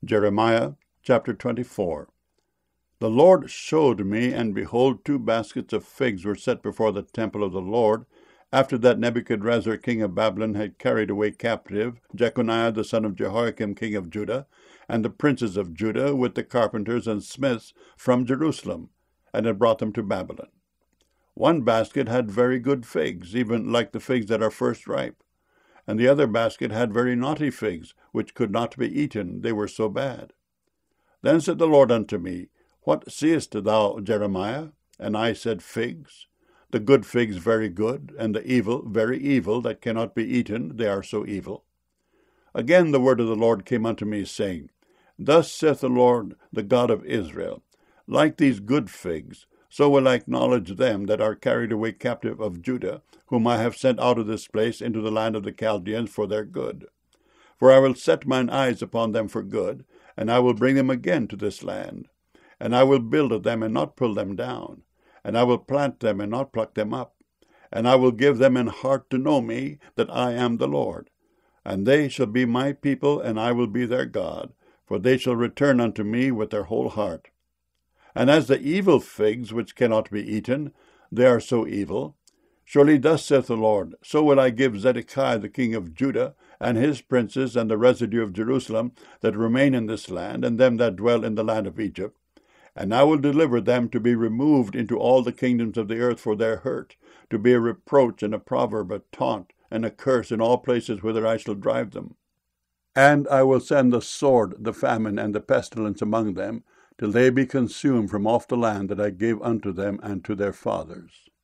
Jeremiah chapter 24. The Lord showed me, and behold, 2 baskets of figs were set before the temple of the Lord, after that Nebuchadrezzar king of Babylon had carried away captive Jeconiah the son of Jehoiakim king of Judah, and the princes of Judah with the carpenters and smiths from Jerusalem, and had brought them to Babylon. One basket had very good figs, even like the figs that are first ripe. And the other basket had very naughty figs, which could not be eaten, they were so bad. Then said the Lord unto me, What seest thou, Jeremiah? And I said, Figs. The good figs very good, and the evil very evil, that cannot be eaten, they are so evil. Again the word of the Lord came unto me, saying, Thus saith the Lord, the God of Israel, Like these good figs, so will I acknowledge them that are carried away captive of Judah, whom I have sent out of this place into the land of the Chaldeans for their good. For I will set mine eyes upon them for good, and I will bring them again to this land. And I will build them and not pull them down, and I will plant them and not pluck them up. And I will give them an heart to know me, that I am the Lord. And they shall be my people, and I will be their God, for they shall return unto me with their whole heart. And as the evil figs which cannot be eaten, they are so evil. Surely thus saith the Lord, so will I give Zedekiah the king of Judah, and his princes, and the residue of Jerusalem, that remain in this land, and them that dwell in the land of Egypt. And I will deliver them to be removed into all the kingdoms of the earth for their hurt, to be a reproach and a proverb, a taunt, and a curse in all places whither I shall drive them. And I will send the sword, the famine, and the pestilence among them, till they be consumed from off the land that I gave unto them and to their fathers.